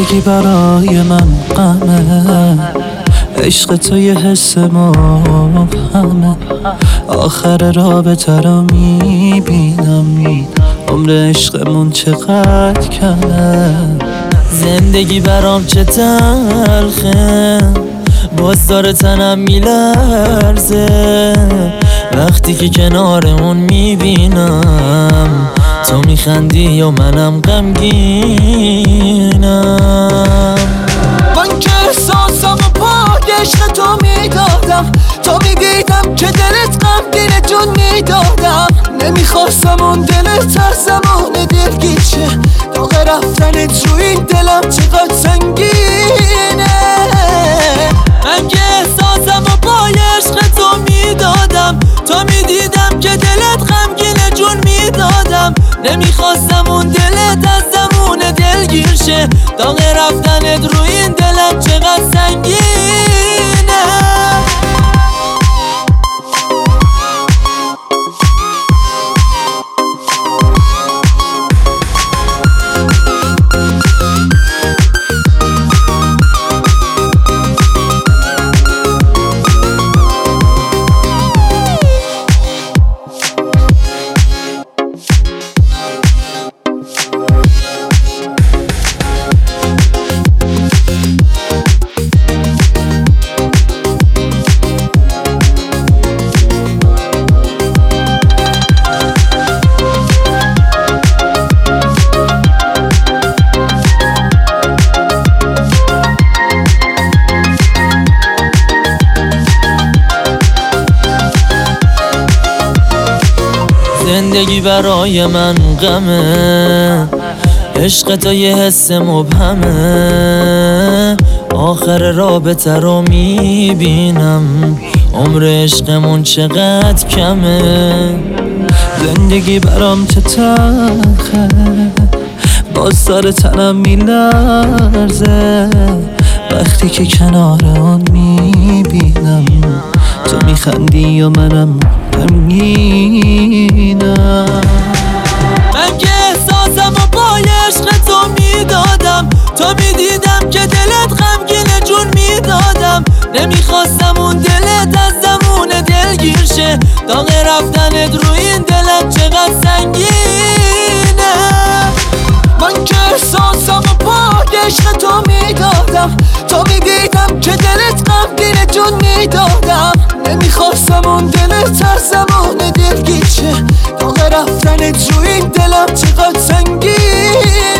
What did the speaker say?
زندگی برای من غمه، عشق تو یه حس مبهمه. آخر رابطه رو میبینم، عمر عشقمون چقدر کمه. زندگی برام چه تلخه، باز داره تنم میلرزه. وقتی که کنارمون میبینم، تو میخندی و منم غمگینم. من که احساسمو پای عشق تو میدادم، تو میدیدم که دلت غمگینه جون میدادم. نمیخواستم اون دلت هر زمان دلگیر شه، داغ رفتنت رو این دلم چقدر سنگینه. من که احساسمو پای عشق تو میدادم، تو میدیدم که دلت غمگینه جون میدادم. نمیخواستم اون دلت از زمان دلگیر شه، داغ رفتنت رو این دلم چقدر سنگینه. زندگی برای من غمه، عشق تو یه حس مبهمه. آخر رابطه رو میبینم، عمر عشقمون چقدر کمه. زندگی برام چه تلخه، باز داره تنم میلرزه. وقتی که کنار اون میبینم، تو میخندی و منم غمگینم. من که احساسمو پای عشق تو میدادم، تو میدیدم که دلت غمگینه جون میدادم. نمیخواستم اون دلت از زمان دلگیر شه، داغ رفتنت رو این دلم چقدر سنگینه. من که احساسمو پای عشق تو میدادم، تو میدیدم که دلت غمگینه جون میدادم. نمیخواستم اون دلت هر زمان دلگیر شه، داغ رفتنت رو این دلم چقدر سنگینه.